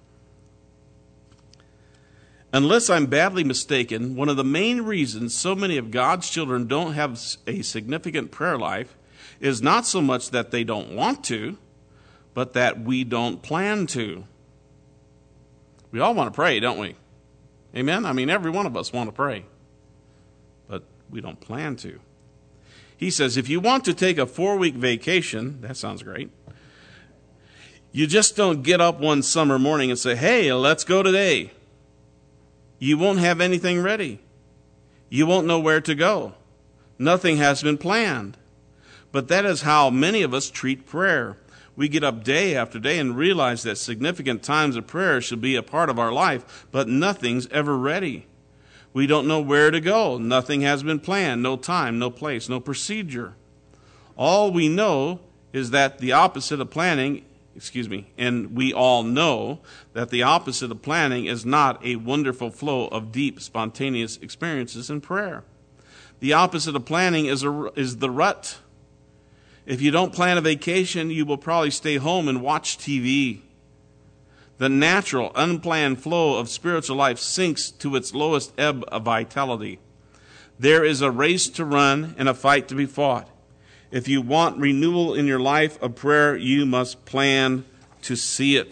Unless I'm badly mistaken, one of the main reasons so many of God's children don't have a significant prayer life is not so much that they don't want to, but that we don't plan to. We all want to pray, don't we? Amen? I mean, every one of us want to pray, but we don't plan to. He says, if you want to take a four-week vacation, that sounds great, you just don't get up one summer morning and say, hey, let's go today. You won't have anything ready. You won't know where to go. Nothing has been planned. But that is how many of us treat prayer. We get up day after day and realize that significant times of prayer should be a part of our life, but nothing's ever ready. We don't know where to go. Nothing has been planned. No time, no place, no procedure. All we know is that the opposite of planning, excuse me, and we all know that the opposite of planning is not a wonderful flow of deep, spontaneous experiences in prayer. The opposite of planning is a, is the rut. If you don't plan a vacation, you will probably stay home and watch T V. The natural, unplanned flow of spiritual life sinks to its lowest ebb of vitality. There is a race to run and a fight to be fought. If you want renewal in your life of prayer, you must plan to see it.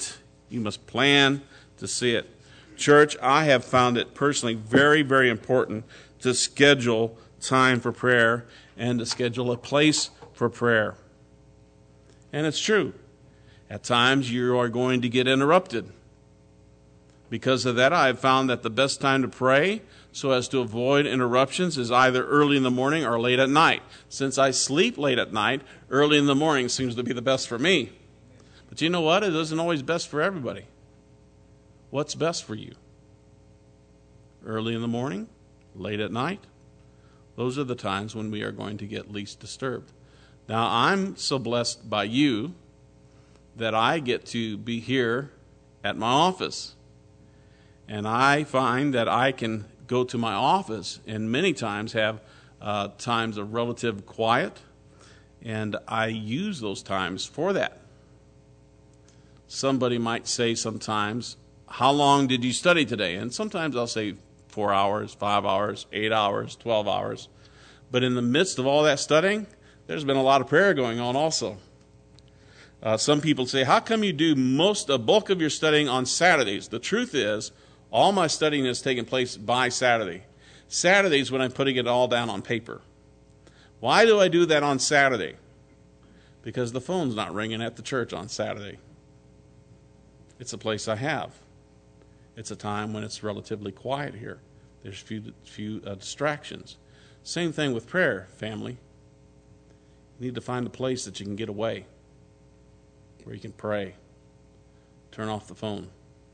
You must plan to see it. Church, I have found it personally very, very important to schedule time for prayer and to schedule a place for prayer. And it's true. At times you are going to get interrupted. Because of that, I have found that the best time to pray so as to avoid interruptions is either early in the morning or late at night. Since I sleep late at night, early in the morning seems to be the best for me. But you know what? It isn't always best for everybody. What's best for you? Early in the morning? Late at night? Those are the times when we are going to get least disturbed. Now, I'm so blessed by you that I get to be here at my office. And I find that I can go to my office and many times have uh, times of relative quiet, and I use those times for that. Somebody might say sometimes, how long did you study today? And sometimes I'll say four hours, five hours, eight hours, twelve hours. But in the midst of all that studying, there's been a lot of prayer going on also. Uh, some people say, how come you do most, a bulk of your studying on Saturdays? The truth is, all my studying is taking place by Saturday. Saturday is when I'm putting it all down on paper. Why do I do that on Saturday? Because the phone's not ringing at the church on Saturday. It's a place I have. It's a time when it's relatively quiet here. There's few, few uh, distractions. Same thing with prayer, family. You need to find a place that you can get away, where you can pray. Turn off the phone.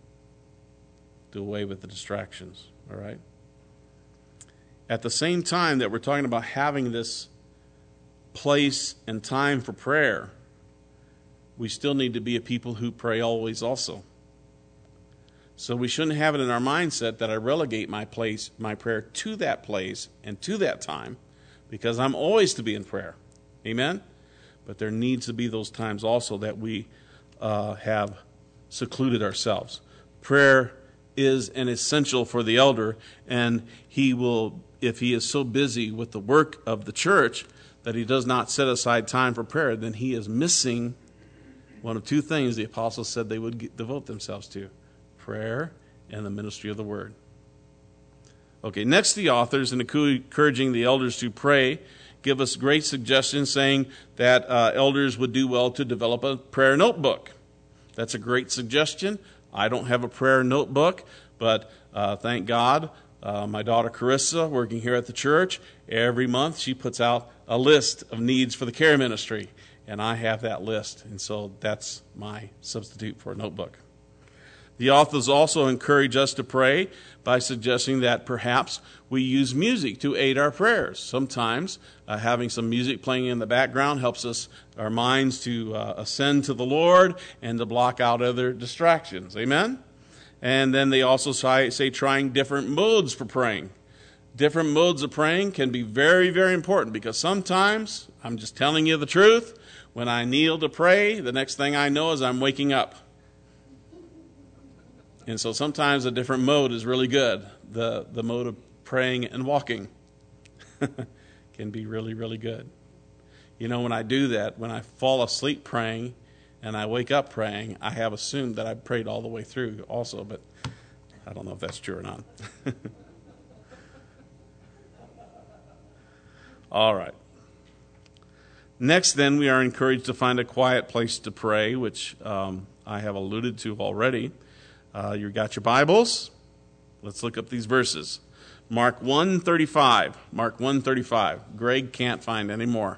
Do away with the distractions, all right? At the same time that we're talking about having this place and time for prayer, we still need to be a people who pray always also. So we shouldn't have it in our mindset that I relegate my place, my prayer to that place and to that time, because I'm always to be in prayer. Amen? But there needs to be those times also that we uh, have secluded ourselves. Prayer is an essential for the elder, and he will, if he is so busy with the work of the church that he does not set aside time for prayer, then he is missing one of two things the apostles said they would get, devote themselves to: prayer and the ministry of the word. Okay, next the authors, in encouraging the elders to pray, give us great suggestions, saying that uh, elders would do well to develop a prayer notebook. That's a great suggestion. I don't have a prayer notebook, but uh, thank God, uh, my daughter Carissa, working here at the church, every month she puts out a list of needs for the care ministry, and I have that list, and so that's my substitute for a notebook. The authors also encourage us to pray by suggesting that perhaps we use music to aid our prayers. Sometimes uh, having some music playing in the background helps us, our minds, to uh, ascend to the Lord and to block out other distractions. Amen? And then they also say, say trying different modes for praying. Different modes of praying can be very, very important, because sometimes, I'm just telling you the truth, when I kneel to pray, the next thing I know is I'm waking up. And so sometimes a different mode is really good. The the mode of praying and walking can be really, really good. You know, when I do that, when I fall asleep praying and I wake up praying, I have assumed that I prayed all the way through also, but I don't know if that's true or not. All right. Next, then, we are encouraged to find a quiet place to pray, which um, I have alluded to already. Uh, you got your Bibles? Let's look up these verses. Mark one thirty-five. Mark one thirty-five. Greg can't find any more.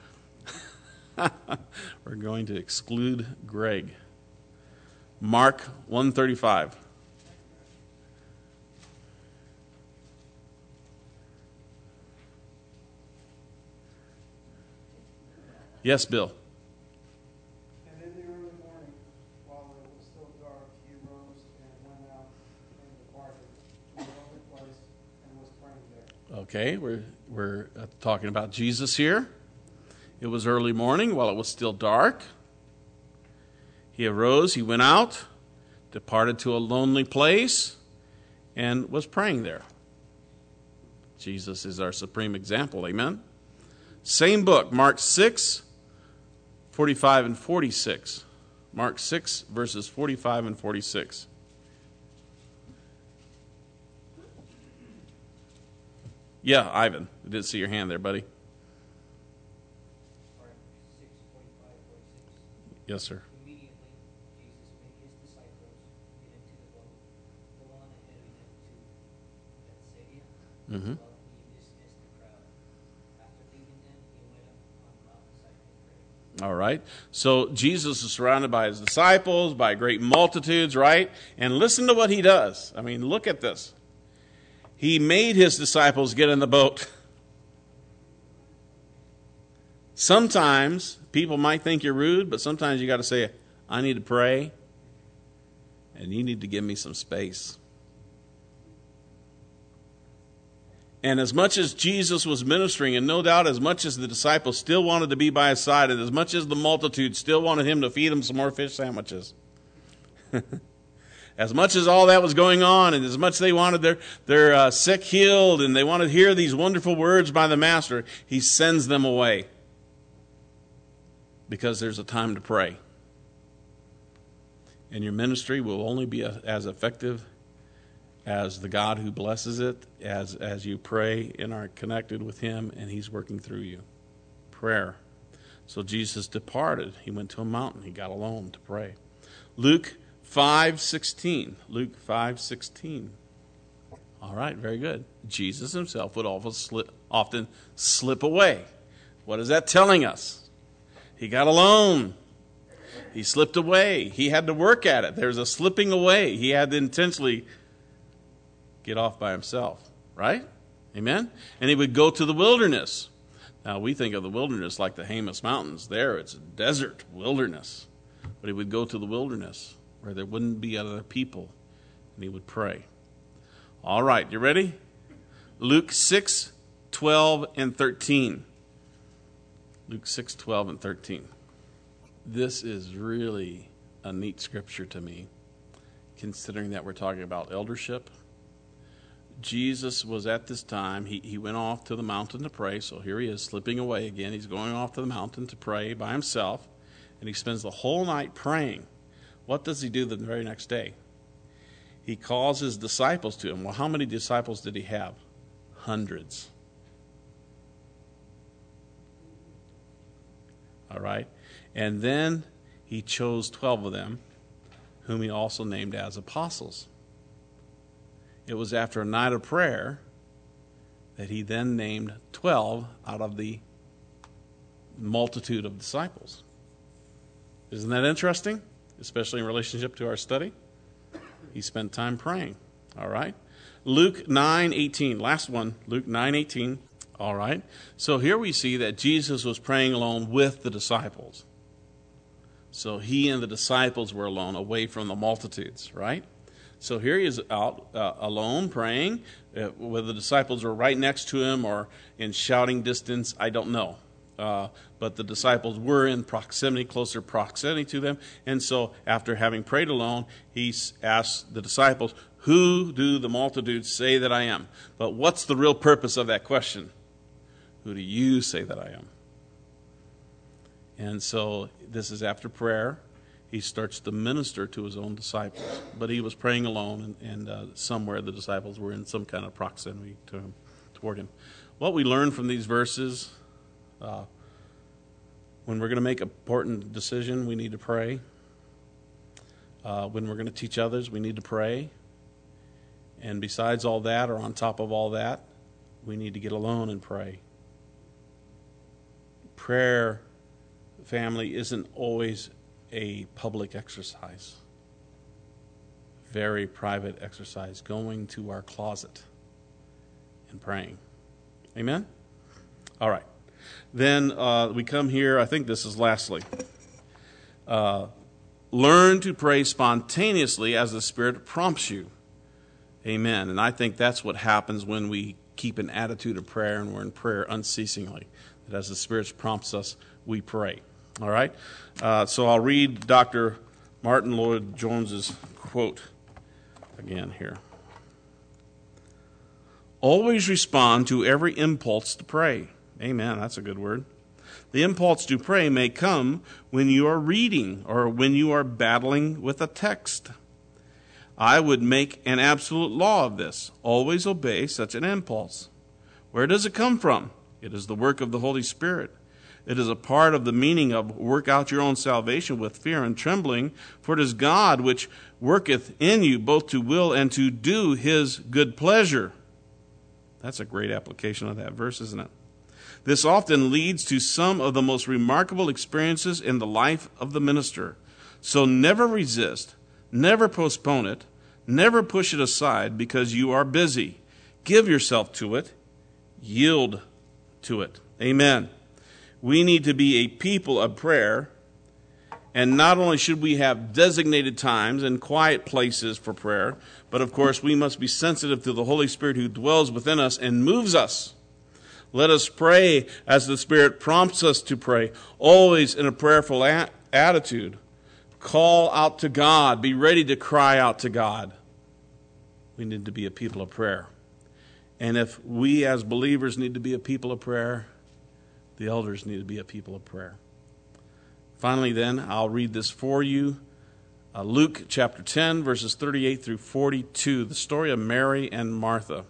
We're going to exclude Greg. Mark one thirty-five. Yes, Bill. And in the early morning, while it was still dark, he rose and went out and departed to a lonely place and was praying there. Okay, we're we're uh, talking about Jesus here. It was early morning while it was still dark. He arose, he went out, departed to a lonely place, and was praying there. Jesus is our supreme example, amen? Same book, Mark six, forty-five and forty-six. Mark six, verses forty-five and forty-six. Yeah, Ivan. I didn't see your hand there, buddy. Mark six, forty-five, forty-six. Yes, sir. Immediately, Jesus made his disciples get into the boat, go on ahead of him to Bethsaida, Mm-hmm. while he dismissed the crowd. After leaving them, he went up on the mountainside and prayed. All right. So Jesus is surrounded by his disciples, by great multitudes, right? And listen to what he does. I mean, look at this. He made his disciples get in the boat. Sometimes people might think you're rude, but sometimes you got to say, I need to pray, and you need to give me some space. And as much as Jesus was ministering, and no doubt as much as the disciples still wanted to be by his side, and as much as the multitude still wanted him to feed them some more fish sandwiches, as much as all that was going on, and as much as they wanted their, their uh, sick healed, and they wanted to hear these wonderful words by the Master, he sends them away. Because there's a time to pray. And your ministry will only be a, as effective as the God who blesses it, as, as you pray and are connected with him, and he's working through you. Prayer. So Jesus departed. He went to a mountain. He got alone to pray. Luke five sixteen. Luke five sixteen. All right, very good. Jesus himself would often slip, often slip away. What is that telling us? He got alone. He slipped away. He had to work at it. There's a slipping away. He had to intentionally get off by himself, right? Amen? And he would go to the wilderness. Now, we think of the wilderness like the Jemez Mountains. There, it's a desert wilderness. But he would go to the wilderness where there wouldn't be other people, and he would pray. All right, you ready? Luke six, twelve, and thirteen. Luke six, twelve, and thirteen. This is really a neat scripture to me, considering that we're talking about eldership. Jesus was at this time, he, he went off to the mountain to pray, so here he is slipping away again. He's going off to the mountain to pray by himself, and he spends the whole night praying. What does he do the very next day? He calls his disciples to him. Well, how many disciples did he have? Hundreds. All right. And then he chose twelve of them, whom he also named as apostles. It was after a night of prayer that he then named twelve out of the multitude of disciples. Isn't that interesting? Especially in relationship to our study. He spent time praying. All right. Luke nine eighteen. Last one. Luke nine eighteen. All right. So here we see that Jesus was praying alone with the disciples. So he and the disciples were alone, away from the multitudes, right? So here he is out uh, alone praying. Uh, whether the disciples were right next to him or in shouting distance, I don't know. Uh, but the disciples were in proximity, closer proximity to them. And so after having prayed alone, he asked the disciples, who do the multitudes say that I am? But what's the real purpose of that question? Who do you say that I am? And so this is after prayer. He starts to minister to his own disciples. But he was praying alone, and, and uh, somewhere the disciples were in some kind of proximity to him, toward him. What we learn from these verses, uh, when we're going to make an important decision, we need to pray. Uh, when we're going to teach others, we need to pray. And besides all that, or on top of all that, we need to get alone and pray. Prayer, family, isn't always a public exercise. Very private exercise, going to our closet and praying. Amen? All right. Then uh, we come here, I think this is lastly. Uh, learn to pray spontaneously as the Spirit prompts you. Amen. And I think that's what happens when we keep an attitude of prayer and we're in prayer unceasingly. That as the Spirit prompts us, we pray. All right? Uh, so I'll read Doctor Martin Lloyd-Jones's quote again here. Always respond to every impulse to pray. Amen. That's a good word. The impulse to pray may come when you are reading or when you are battling with a text. I would make an absolute law of this. Always obey such an impulse. Where does it come from? It is the work of the Holy Spirit. It is a part of the meaning of work out your own salvation with fear and trembling, for it is God which worketh in you both to will and to do his good pleasure. That's a great application of that verse, isn't it? This often leads to some of the most remarkable experiences in the life of the minister. So never resist, never postpone it, never push it aside because you are busy. Give yourself to it. Yield to it. Amen. We need to be a people of prayer, and not only should we have designated times and quiet places for prayer, but of course we must be sensitive to the Holy Spirit who dwells within us and moves us. Let us pray as the Spirit prompts us to pray, always in a prayerful a- attitude. Call out to God. Be ready to cry out to God. We need to be a people of prayer. And if we as believers need to be a people of prayer, the elders need to be a people of prayer. Finally, then, I'll read this for you. Uh, Luke chapter ten, verses thirty-eight through forty-two, the story of Mary and Martha.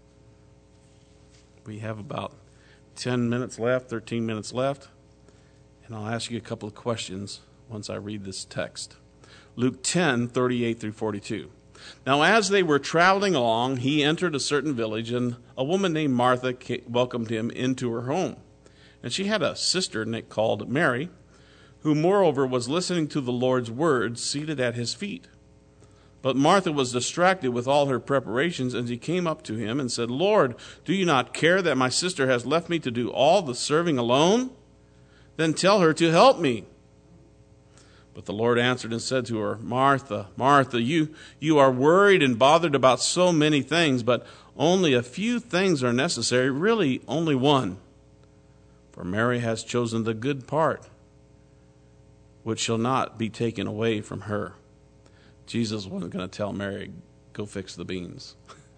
We have about ten minutes left, thirteen minutes left, and I'll ask you a couple of questions once I read this text. Luke ten, thirty-eight through forty-two. Now, as they were traveling along, he entered a certain village, and a woman named Martha welcomed him into her home. And she had a sister called Mary, who moreover was listening to the Lord's words, seated at his feet. But Martha was distracted with all her preparations, and she came up to him and said, Lord, do you not care that my sister has left me to do all the serving alone? Then tell her to help me. But the Lord answered and said to her, Martha, Martha, you, you are worried and bothered about so many things, but only a few things are necessary, really only one. For Mary has chosen the good part, which shall not be taken away from her. Jesus wasn't going to tell Mary, go fix the beans.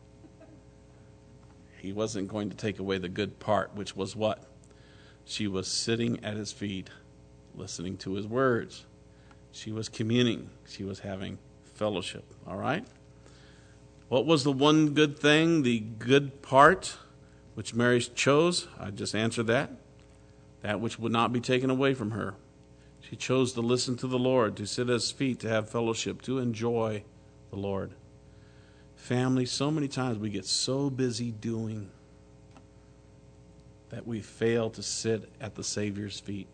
He wasn't going to take away the good part, which was what? She was sitting at his feet, listening to his words. She was communing. She was having fellowship. All right? What was the one good thing, the good part, which Mary chose? I just answered that. That which would not be taken away from her. She chose to listen to the Lord, to sit at his feet, to have fellowship, to enjoy the Lord. Family, so many times we get so busy doing that we fail to sit at the Savior's feet.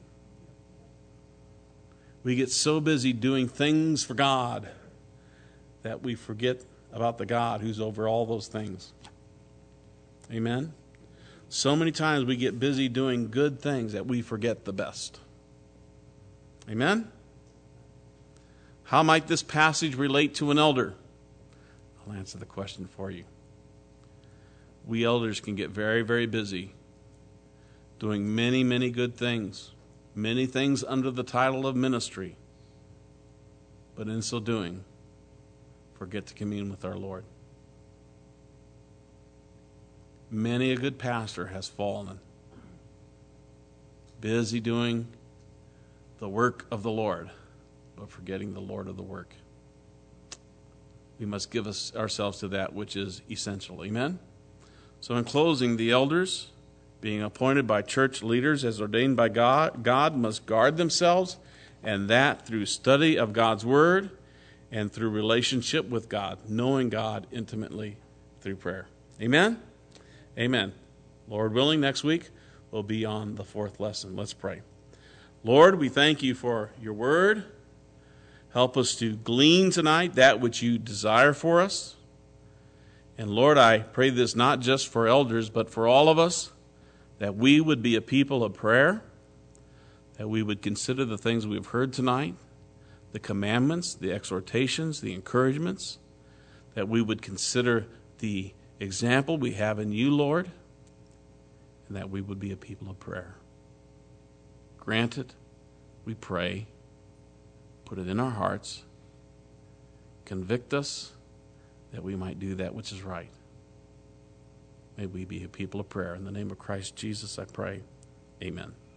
We get so busy doing things for God that we forget about the God who's over all those things. Amen? So many times we get busy doing good things that we forget the best. Amen? How might this passage relate to an elder? I'll answer the question for you. We elders can get very, very busy doing many, many good things, many things under the title of ministry, but in so doing, forget to commune with our Lord. Many a good pastor has fallen, busy doing the work of the Lord, but forgetting the Lord of the work. We must give us ourselves to that which is essential. Amen? So in closing, the elders, being appointed by church leaders as ordained by God, God must guard themselves, and that through study of God's Word and through relationship with God, knowing God intimately through prayer. Amen? Amen. Lord willing, next week we'll be on the fourth lesson. Let's pray. Lord, we thank you for your word. Help us to glean tonight that which you desire for us. And Lord, I pray this not just for elders, but for all of us, that we would be a people of prayer, that we would consider the things we've heard tonight, the commandments, the exhortations, the encouragements, that we would consider the example we have in you, Lord, and that we would be a people of prayer. Grant it, we pray. Put it in our hearts. Convict us that we might do that which is right. May we be a people of prayer. In the name of Christ Jesus, I pray. Amen.